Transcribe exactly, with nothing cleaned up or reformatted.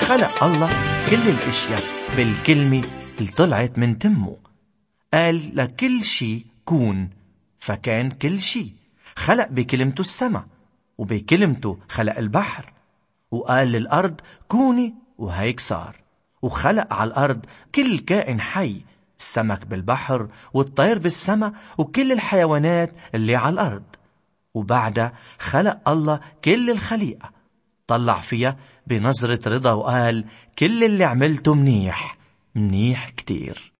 خلق الله كل الاشياء بالكلمة اللي طلعت من تمه. قال لكل شي كون، فكان كل شي. خلق بكلمته السماء، وبكلمته خلق البحر، وقال للأرض كوني وهيك صار. وخلق على الأرض كل كائن حي، السمك بالبحر والطير بالسماء وكل الحيوانات اللي على الأرض. وبعدها خلق الله كل الخليقة، طلع فيها بنظرة رضا وقال كل اللي عملته منيح منيح كتير.